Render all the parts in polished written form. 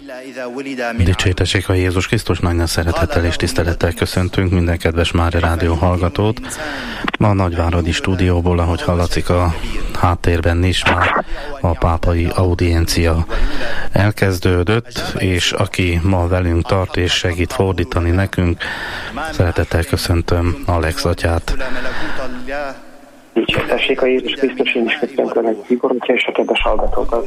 Dicsértessék a Jézus Krisztus, nagy szeretettel és tisztelettel köszöntünk minden kedves Mária Rádió hallgatót. Ma a nagyváradi stúdióból, ahogy hallatszik a háttérben is, már a pápai audiencia elkezdődött, és aki ma velünk tart és segít fordítani nekünk, szeretettel köszöntöm Alex atyát. Dicsértessék a Jézus Krisztus, én is köszöntöm egy Igorotya és a kedves hallgatókat.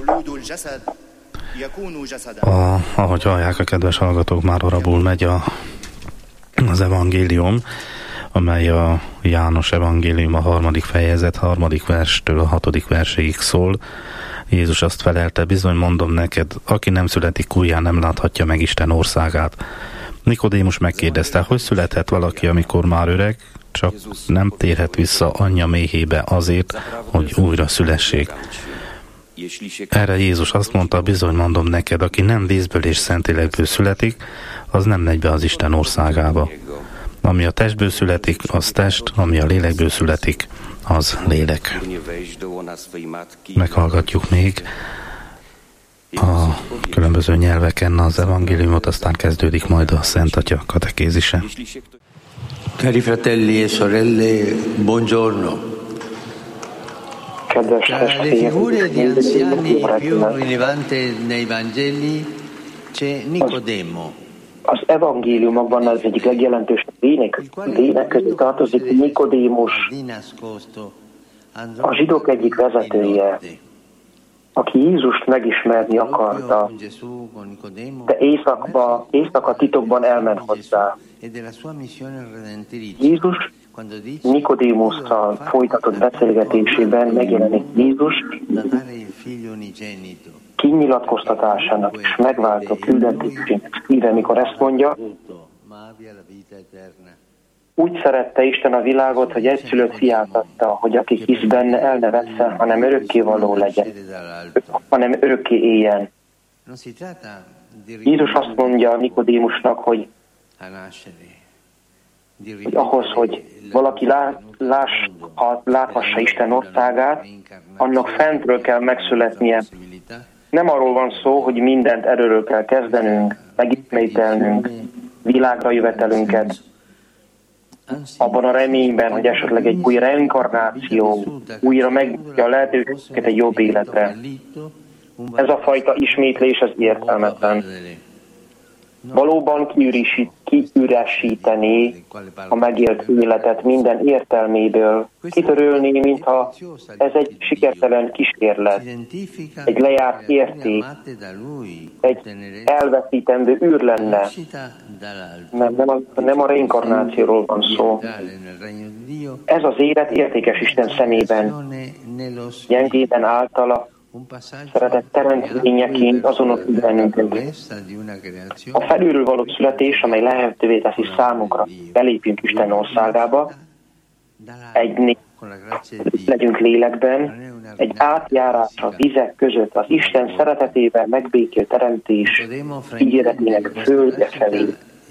Ahogy hallják a kedves hallgatók, már arabul megy az evangélium, amely a János evangélium a 3. fejezet 3. verstől a 6. verséig szól. Jézus azt felelte, bizony mondom neked, aki nem születik újjá, nem láthatja meg Isten országát. Nikodémus megkérdezte, hogy születhet valaki, amikor már öreg, csak nem térhet vissza anyja méhébe azért, hogy újra szülessék. Erre Jézus azt mondta, bizony mondom neked, aki nem vízből és Szentlélekből születik, az nem megy be az Isten országába. Ami a testből születik, az test, ami a lélekből születik, az lélek. Meghallgatjuk még a különböző nyelveken az evangéliumot, aztán kezdődik majd a Szent Atya katekézise. Cari fratelli e sorelle, buongiorno. Tra le figure di anziani più rilevanti nei Vangeli c'è Nicodemo. Az evangéliumokban az egyik legjelentősebb lények között tartozik Nikodémus, a zsidók egyik vezetője, aki Jézust megismerni akarta, de éjszaka titokban elment hozzá. Jézus Nikodémusszal folytatott beszélgetésében megjelenik Jézus kinyilatkoztatásának és megváltó küldetésének szíve, mikor ezt mondja: úgy szerette Isten a világot, hogy egyszülött fiát adta, hogy aki hisz benne, el ne vesszen, hanem örökkévaló legyen, hanem örökké éljen. Jézus azt mondja Nikodémusnak, hogy ahhoz, hogy valaki láthassa Isten országát, annak fentről kell megszületnie. Nem arról van szó, hogy mindent erőről kell kezdenünk, megismételnünk, világra jövetelünket, abban a reményben, hogy esetleg egy új reinkarnáció újra megnyitja a lehetőséget egy jobb életre. Ez a fajta ismétlés az értelmetlen. Valóban kiüresítené a megélt életet minden értelméből, kitörölné, mintha ez egy sikertelen kísérlet, egy lejárt érték, egy elveszítendő űr lenne. Nem a reinkarnációról van szó. Ez az élet értékes Isten szemében, gyengében általa szeretett teremtményeként azonosít bennünket. A felülről való születés, amely lehetővé teszi számunkra, belépjünk Isten országába, legyünk lélekben, egy átjárás a vizek között, az Isten szeretetével megbékő teremtés ígéretének földje felé.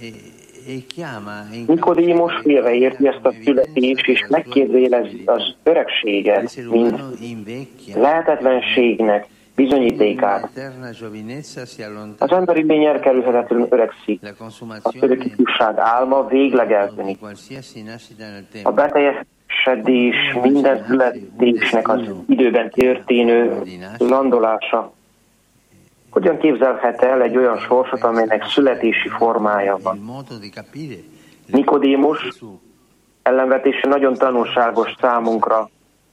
Nikodémus félre érti ezt a születést, és megkérdőjelezi az öregséget, mint lehetetlenségnek bizonyítékát. Az emberi lény elkerülhetetlenül öregszik. Az örök ifjúság álma végleg eltűnik. A beteljesedés minden születésnek az időben történő landolása. Hogyan képzelhet el egy olyan sorsot, amelynek születési formája van? Nikodémus ellenvetése nagyon tanulságos számunkra.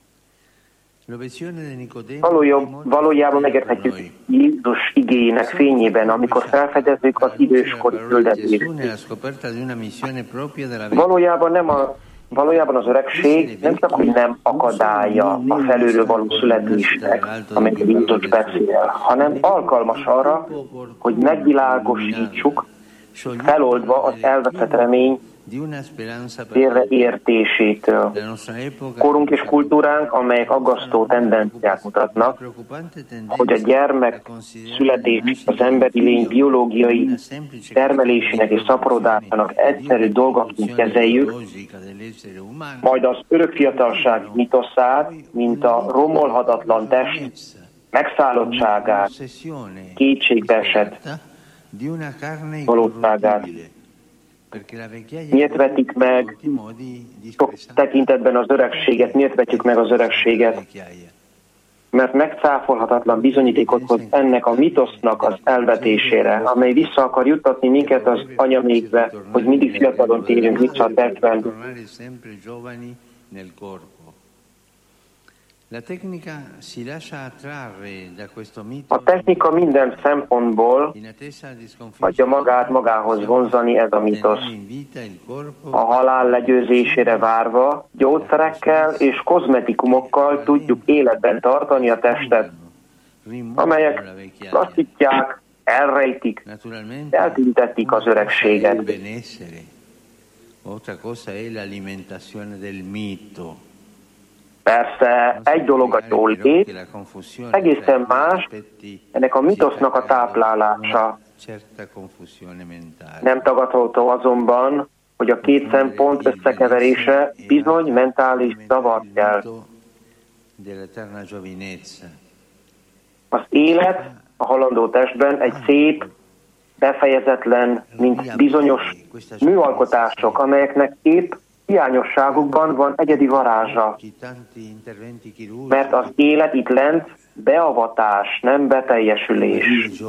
Valójában megérthetjük Jézus igéjének fényében, amikor felfedezzük az időskori küldetést. Valójában az öregség nem csak, hogy nem akadálya a felülről való születésnek, amelyet Jézus beszél, hanem alkalmas arra, hogy megvilágosítsuk, feloldva az elveszett remény félreértésétől. Korunk és kultúránk, amelyek aggasztó tendenciát mutatnak, hogy a gyermek születés az emberi lény biológiai termelésének és szaporodásának egyszerű dolgaként kezeljük, majd az örökfiatalság mitoszát, mint a romolhatatlan test megszállottságát, kétségbeesett valóságát. Miért vetik meg sok tekintetben az öregséget? Miért vetjük meg az öregséget? Mert megcáfolhatatlan bizonyítékot hoz ennek a mitosznak az elvetésére, amely vissza akar juttatni minket az anyamékbe, hogy mindig fiatalon térjünk vissza a testben. A technika minden szempontból hagyja magát magához vonzani ez a mitosz. A halál legyőzésére várva, gyógyszerekkel és kozmetikumokkal tudjuk életben tartani a testet, amelyek lassítják, elrejtik, eltüntetik az öregséget. Persze, egy dolog a jólét, egészen más ennek a mitosznak a táplálása. Nem tagadható azonban, hogy a két szempont összekeverése bizony mentális zavart kelt. Az élet a halandó testben egy szép, befejezetlen, mint bizonyos műalkotások, amelyeknek épp hiányosságukban van egyedi varázsa. Mert az élet itt lent beavatás, nem beteljesülés.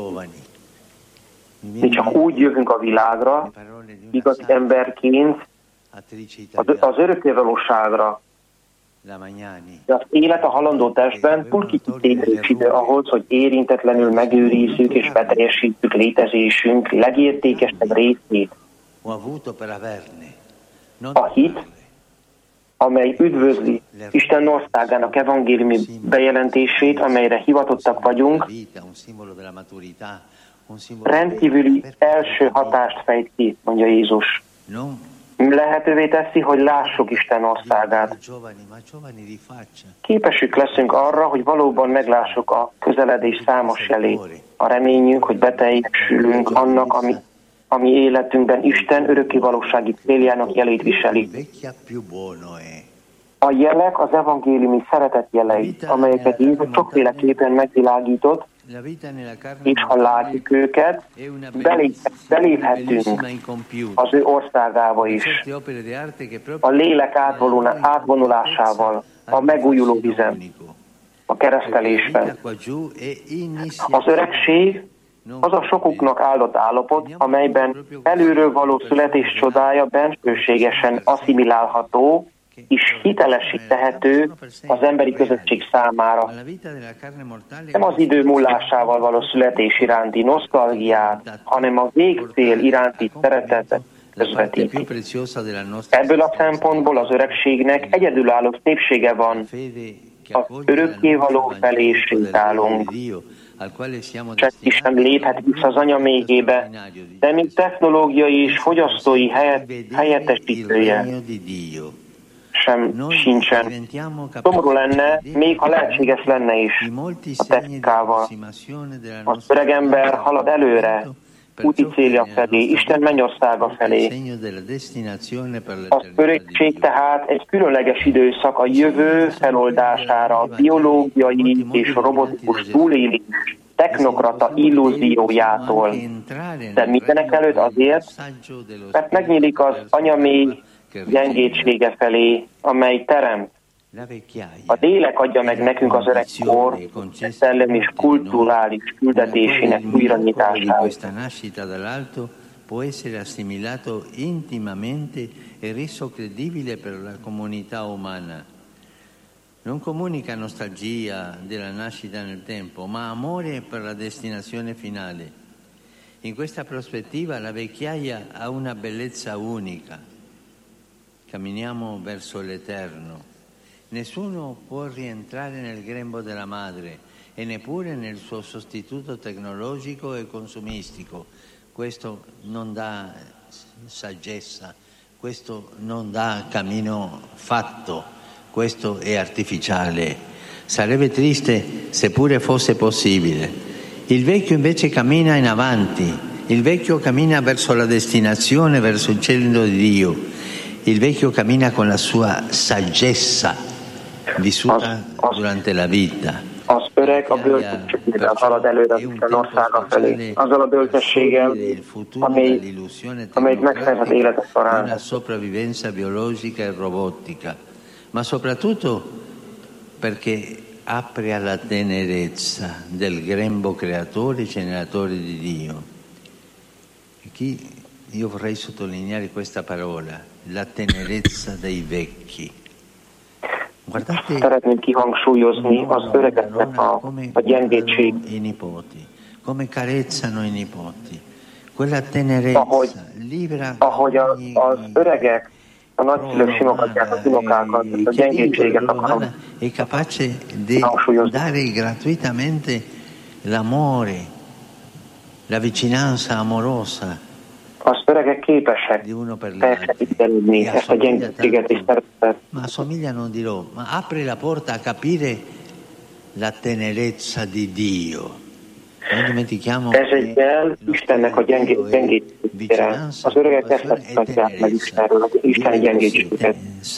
Mi csak úgy jövünk a világra, igazi emberként, az örökkévalóságra. De az élet a halandó testben túl kitérős idő ahhoz, hogy érintetlenül megőrizzük és beteljesítjük létezésünk legértékesebb részét. A hit, amely üdvözli Isten országának evangéliumi bejelentését, amelyre hivatottak vagyunk, rendkívüli első hatást fejt ki, mondja Jézus. Lehetővé teszi, hogy lássuk Isten országát. Képesük leszünk arra, hogy valóban meglássuk a közeledés számos jelét. A reményünk, hogy beteljesülünk annak, ami életünkben Isten örökkévalósági céljának jelét viseli. A jelek az evangéliumi szeretet jelei, amelyeket Jézus sokféleképpen megvilágított, és ha látjuk őket, beléphetünk az ő országába is. A lélek átvonulásával, a megújuló vízen, a keresztelésben. Az öregség az a sokuknak áldott állapot, amelyben előről való születés csodája bensőségesen asszimilálható és hitelesítehető az emberi közösség számára. Nem az idő múlásával való születés iránti nosztalgiát, hanem a végcél iránti szeretetet közvetíti. Ebből a szempontból az öregségnek egyedülálló szépsége van. Az örökkévaló felé sétálunk. Senki sem léphet vissza az anya méhébe, de mint technológiai és fogyasztói helyettesítője sem sincsen. Szomorú lenne, még ha lehetséges lenne is a technikával. Az öregember halad előre, úti célja felé, Isten mennyországa felé. Az öregség tehát egy különleges időszak a jövő feloldására, a biológiai és robotikus túlélés technokrata illúziójától. De mindenek előtt azért, mert megnyílik az anyamély gyengétsége felé, amely teremt. A lélek adja meg nekünk az öreg kor szellemi és kulturális küldetésének újranyitását. Può essere assimilato intimamente e reso credibile per la comunità umana. Non comunica nostalgia della nascita nel tempo, ma amore per la destinazione finale. In questa prospettiva la vecchiaia ha una bellezza unica. Camminiamo verso l'eterno. Nessuno può rientrare nel grembo della madre e neppure nel suo sostituto tecnologico e consumistico. Questo non dà saggezza, questo non dà cammino fatto, questo è artificiale. Sarebbe triste se pure fosse possibile. Il vecchio invece cammina in avanti, il vecchio cammina verso la destinazione, verso il cielo di Dio. Il vecchio cammina con la sua saggezza vissuta durante la vita. Az öreg a bölcsességgel halad előre Isten országa felé. Azzal a bölcsességgel, amelyik megszerzett életet során. Una sopravvivenza biologica e robotica, ma soprattutto perché apre alla tenerezza del grembo creatore e generatore di Dio. Io vorrei sottolineare questa parola, la tenerezza dei vecchi. Szeretném kihangsúlyozni az öregeknek a gyengétség. I nipoti, come carezzano i nipoti. Quella tenerezza libera ahogy az öregek a nagyszülők simogatják az unokákat, a gyengétséget akarom è capace di dare gratuitamente l'amore, la vicinanza amorosa. Az öregek képesek felfedni ezt a gyengétséget és szeretet. Ma assomiglia, non dirò, ma apre la porta a capire la tenerezza di Dio. Ez egy jel Istennek a gyengétségére. Az öregek ezt mutatják meg Istenről, Isten gyengétséget.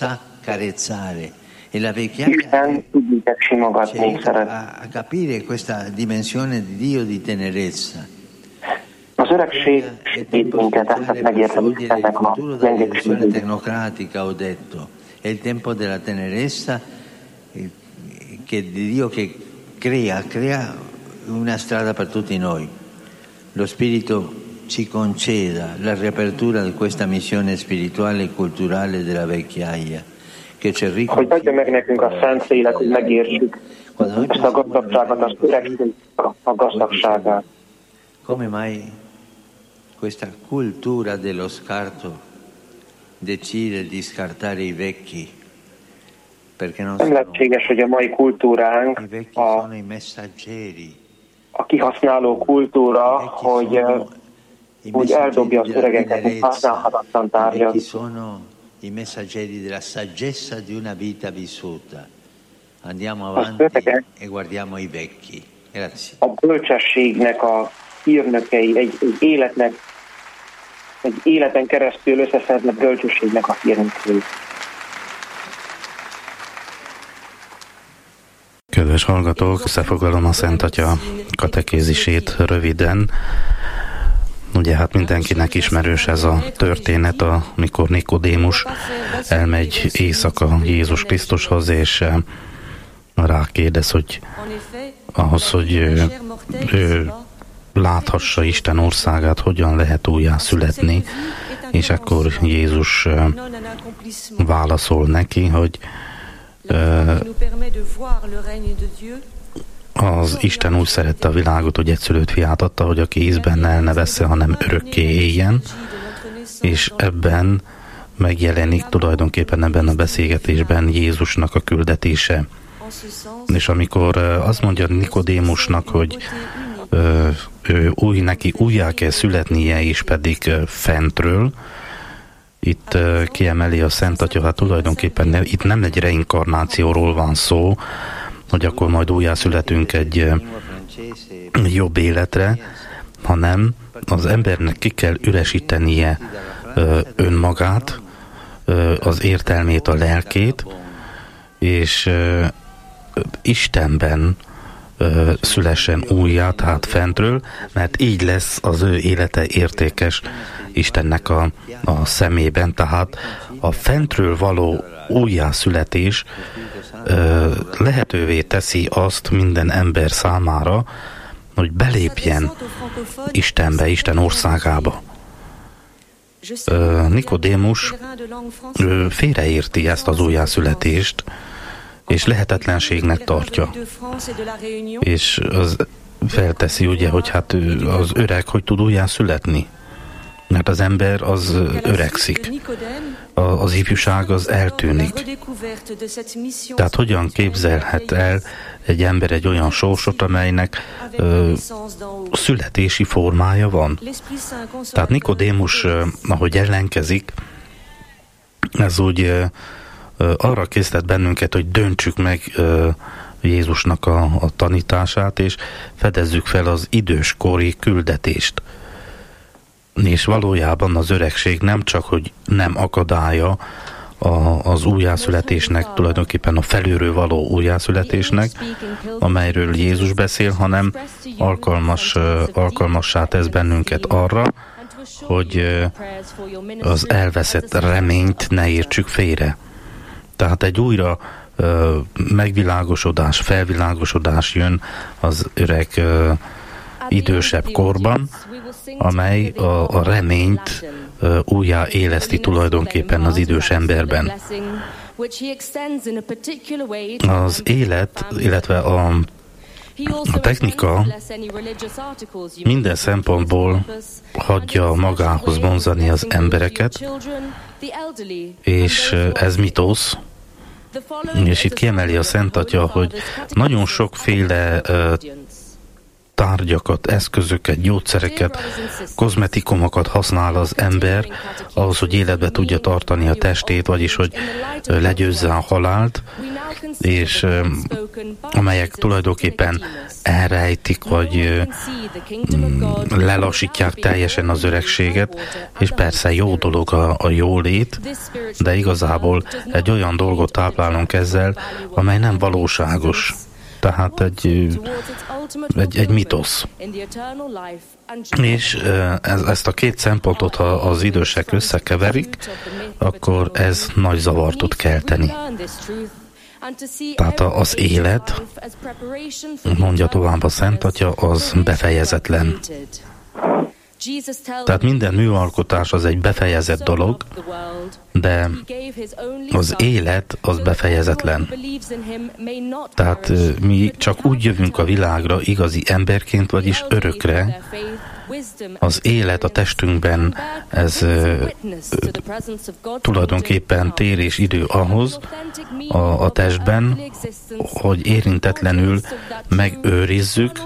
Isten tudják simogatni, szeret. A capire questa dimensione di Dio di tenerezza. Az öregség segít minket ezt megérteni Istennek a gyengétségét. Tecnocratica, ho detto, è il tempo della tenerezza che di Dio che crea una strada per tutti noi. Lo Spirito ci conceda la riapertura di questa missione spirituale e culturale della vecchiaia, che ci arricchisce. Hogy adja meg nekünk a szent élet, hogy megértsük ezt a gazdagságot, az öregség a gazdagságát. Come mai questa cultura dello scarto decide di scartare i vecchi? Perché non nem lehetséges, hogy a mai kultúránk a kihasználó kultúra, hogy eldobja az öregeket, mint használhatatlan tárgyat. Sono i messaggeri della saggezza di una vita vissuta. Andiamo avanti e guardiamo i vecchi. Grazie. A bölcsességnek a hírnökei, egy életen keresztül összeszednek bölcsességnek a hírnökei. Kedves hallgatók, összefoglalom a Szent Atya katekézisét röviden. Ugye hát mindenkinek ismerős ez a történet, amikor Nikodémus elmegy éjszaka Jézus Krisztushoz, és rákérdez, hogy ahhoz, hogy ő láthassa Isten országát, hogyan lehet újjá születni, és akkor Jézus válaszol neki, hogy az Isten úgy szerette a világot, hogy egyszülött fiát adta, hogy aki ízben el ne vessze, hanem örökké éljen, és ebben megjelenik tulajdonképpen ebben a beszélgetésben Jézusnak a küldetése. És amikor azt mondja Nikodémusnak, hogy neki újjá kell születnie, és pedig fentről, itt kiemeli a Szent Atya, hát tulajdonképpen itt nem egy reinkarnációról van szó, hogy akkor majd újjászületünk egy jobb életre, hanem az embernek ki kell üresítenie önmagát, az értelmét, a lelkét, és Istenben szülessen újjá, tehát fentről, mert így lesz az ő élete értékes Istennek a szemében, tehát a fentről való újjászületés lehetővé teszi azt minden ember számára, hogy belépjen Istenbe, Isten országába. Nikodémus félreérti ezt az újjászületést, és lehetetlenségnek tartja. És az felteszi, ugye, hogy hát az öreg hogy tud újjászületni? Mert az ember az öregszik. Az ifjúság az eltűnik. Tehát hogyan képzelhet el egy ember egy olyan sorsot, amelynek születési formája van? Tehát Nikodémus, ahogy ellenkezik, ez úgy arra késztet bennünket, hogy döntsük meg Jézusnak a tanítását, és fedezzük fel az időskori küldetést. És valójában az öregség nem csak, hogy nem akadálya az újjászületésnek, tulajdonképpen a felülről való újjászületésnek, amelyről Jézus beszél, hanem alkalmassá tesz bennünket arra, hogy az elveszett reményt ne értsük félre. Tehát egy újra megvilágosodás, felvilágosodás jön az öreg idősebb korban, amely a reményt újjáéleszti tulajdonképpen az idős emberben. Az élet, illetve a technika minden szempontból hagyja magához vonzani az embereket, és ez mitosz, és itt kiemeli a Szent Atya, hogy nagyon sokféle tárgyakat, eszközöket, gyógyszereket, kozmetikumokat használ az ember ahhoz, hogy életbe tudja tartani a testét, vagyis hogy legyőzze a halált, és amelyek tulajdonképpen elrejtik, vagy lelassítják teljesen az öregséget, és persze jó dolog a jólét, de igazából egy olyan dolgot táplálunk ezzel, amely nem valóságos. Tehát egy mitosz. És ezt a két szempontot, ha az idősek összekeverik, akkor ez nagy zavart tud kelteni. Tehát az élet, mondja tovább a Szent Atya, az befejezetlen. Tehát minden műalkotás az egy befejezett dolog, de az élet az befejezetlen. Tehát mi csak úgy jövünk a világra igazi emberként, vagyis örökre. Az élet a testünkben, ez tulajdonképpen tér és idő ahhoz a testben, hogy érintetlenül megőrizzük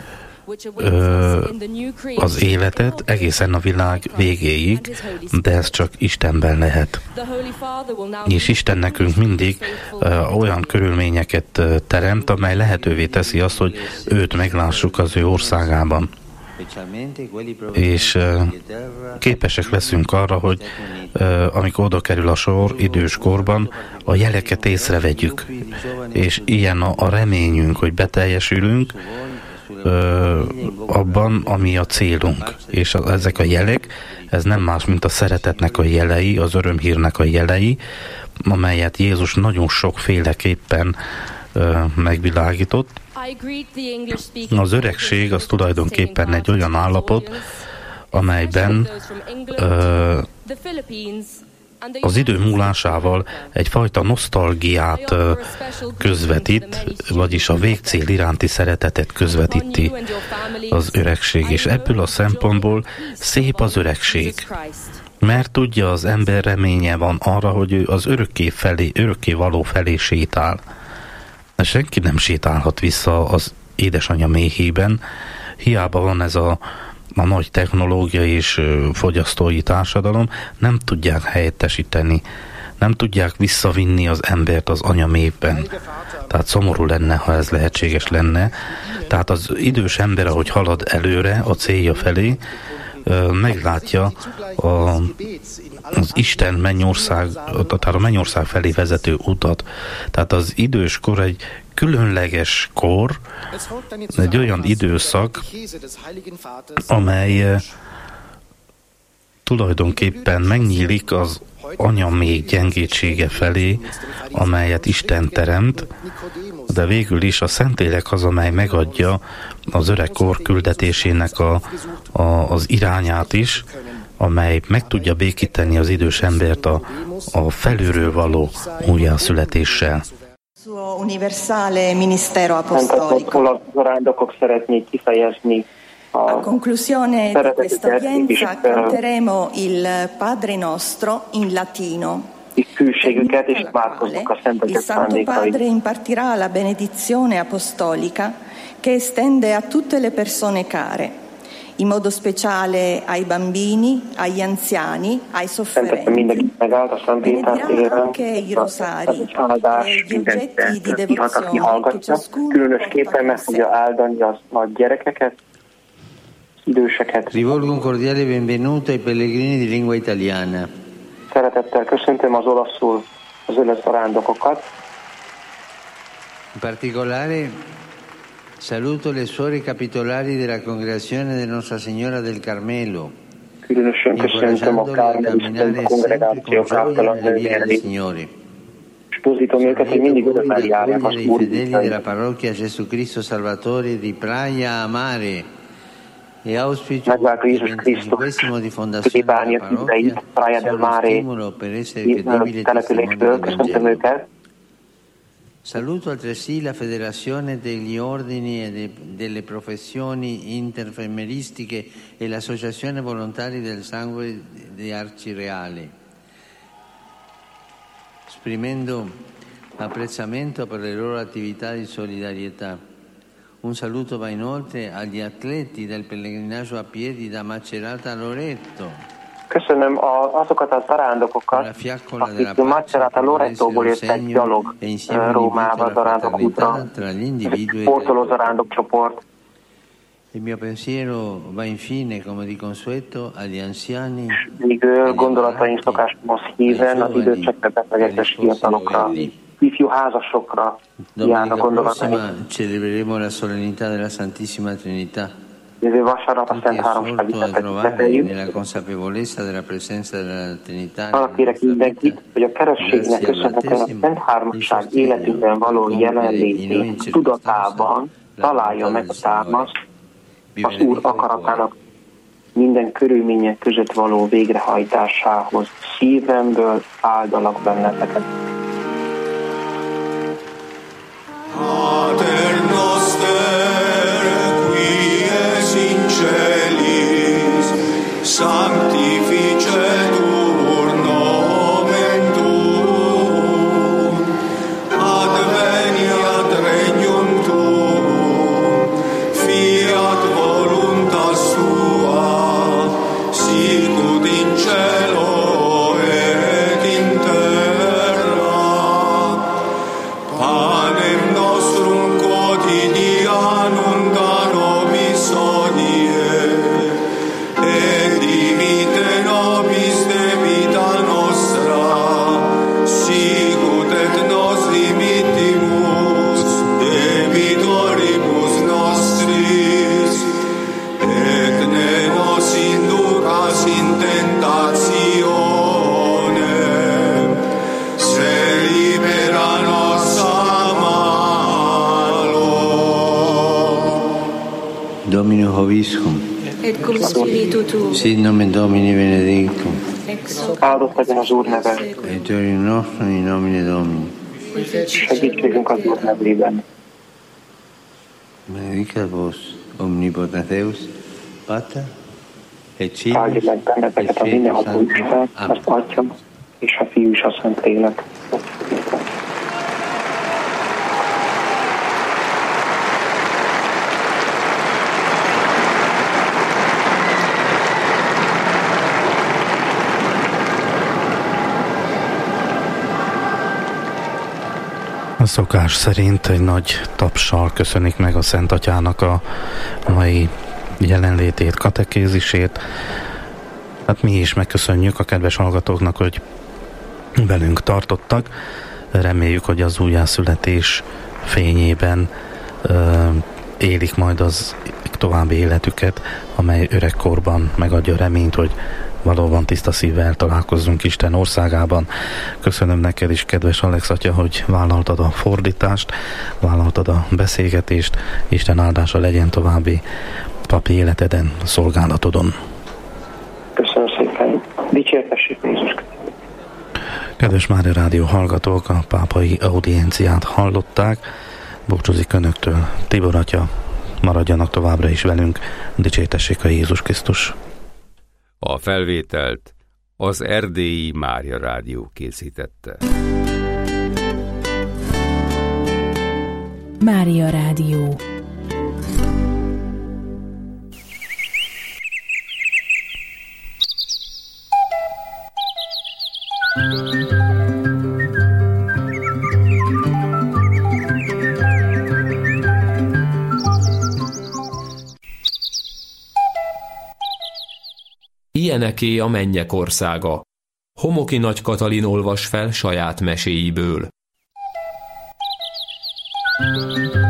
az életet egészen a világ végéig, de ez csak Istenben lehet. És Isten nekünk mindig olyan körülményeket teremt, amely lehetővé teszi azt, hogy őt meglássuk az ő országában. És képesek leszünk arra, hogy amikor oda kerül a sor idős korban, a jeleket észrevegyük. És ilyen a reményünk, hogy beteljesülünk abban, ami a célunk. És ezek a jelek, ez nem más, mint a szeretetnek a jelei, az örömhírnek a jelei, amelyet Jézus nagyon sokféleképpen megvilágított. Az öregség az tulajdonképpen egy olyan állapot, amelyben az idő múlásával egyfajta nosztalgiát közvetít, vagyis a végcél iránti szeretetet közvetíti az öregség. És ebből a szempontból szép az öregség. Mert tudja, az ember reménye van arra, hogy ő az örökké való felé sétál. De senki nem sétálhat vissza az édesanyja méhében. Hiába van ez a nagy technológia és fogyasztói társadalom, nem tudják helyettesíteni, nem tudják visszavinni az embert az anyaméhben. Tehát szomorú lenne, ha ez lehetséges lenne. Tehát az idős ember, ahogy halad előre a célja felé, meglátja az Isten mennyország, tehát a mennyország felé vezető utat. Tehát az idős kor egy különleges kor, egy olyan időszak, amely tulajdonképpen megnyílik az anyaméh gyengétsége felé, amelyet Isten teremt, de végül is a Szentlélek az, amely megadja az öreg kor küldetésének az irányát is, amely meg tudja békíteni az idős embert a felülről való újjászületéssel. Universale ministero apostolico. Zarándokok szeretnék kifejezni a conclusione di questa udienza canteremo il Padre Nostro in latino. Il Santo Padre impartirà la benedizione apostolica che estende a tutte le persone care, in modo speciale ai bambini, agli anziani, ai sofferenti. Benedirà anche i rosari e gli oggetti di devozione che ciascuno különösképpen meg fogja áldani a nagy gyerekeket, időseket. Rivolgo un cordiale benvenuto ai pellegrini di lingua italiana. szeretettel köszöntöm az olaszul az ölött zarándokokat. In particolare saluto le suore capitolari della congregazione di Nostra Signora del Carmelo. Különösen köszöntöm a Kármeli kongregáció káptalan nővéreit. És buzdítom őket, hogy mindig örömmel járják az Úr fedeli della parrocchia Gesù Cristo Salvatore di Praia a Mare. Megváltó Jézus Krisztus Plébánia tüzeit, Praia del Mare településből, köszöntöm őket. Saluto altresì la Federazione degli Ordini e delle Professioni Interfermeristiche e l'Associazione Volontari del Sangue di Arcireale, esprimendo apprezzamento per le loro attività di solidarietà. Un saluto va inoltre agli atleti del pellegrinaggio a piedi da Macerata a Loreto. Köszönöm azokat a zarándokokat, akik Macerata Loretóból jöttek gyalog Rómába zarándok útra. Sportoló zarándok csoport. Il mio pensiero va infine, come di consueto, agli anziani. Még gondolataink szokásomhoz híven az idősekre betegekre és fiatalokra, ifjú házasokra járnak gondolataink. Celebreremo la solennità della Santissima Trinità. Jövő vasárnap a Szent Háromság ünnepet nella consapevolezza della presenza della Trinità. Arra kérek mindenkit, hogy a kerességnek köszönhetően a Szent Háromság életünkben való jelenlétét tudatában találja meg a támaszt az Úr akaratának minden körülmények között való végrehajtásához. Szívemből áldalak benneteket. Pater noster, qui es in celis, sanctificetur nomen tuum, adveniat regnum tuum, fiat voluntas tua, sicut in cielo et in terra. Panem nostrum quotidianum da nobis hodie, et dimite nobis debita nostra, sicut et nos dimittimus debitoribus nostris, et ne nos inducas in tentationem, sed libera nos a malo. Domino Hoviscum, et cum spiritu tuo, sit nomen Domini benedictum, ex hoc Áldott legyen az Úr neve, aiuterium nostrum in nomine Domini. segítségünk az Úr nevében. Benedicat vos, omnipotens Deus, Pater, et Áldj Filius, meg benneteket et a mindenható Spiritus Isten, Sanctus. az Amen. Atya és a Fiú és a Szentlélek. A szokás szerint egy nagy tapssal köszönik meg a Szent Atyának a mai jelenlétét, katekézisét. Hát mi is megköszönjük a kedves hallgatóknak, hogy velünk tartottak. Reméljük, hogy az újjászületés fényében élik majd az további életüket, amely öregkorban megadja a reményt, hogy valóban tiszta szívvel találkozzunk Isten országában. Köszönöm neked is, kedves Alex atya, hogy vállaltad a fordítást, vállaltad a beszélgetést. Isten áldása legyen további papi életeden, szolgálatodon. Köszönöm szépen. Dicsértessék Jézus Krisztus. Kedves Mária Rádió hallgatók, a pápai audienciát hallották. Búcsúzik önöktől Tibor atya, maradjanak továbbra is velünk, dicsértessék a Jézus Krisztus. A felvételt az Erdélyi Mária Rádió készítette. Mária Rádió. Ilyeneké a mennyek országa. Homoki Nagy Katalin olvas fel saját meséiből.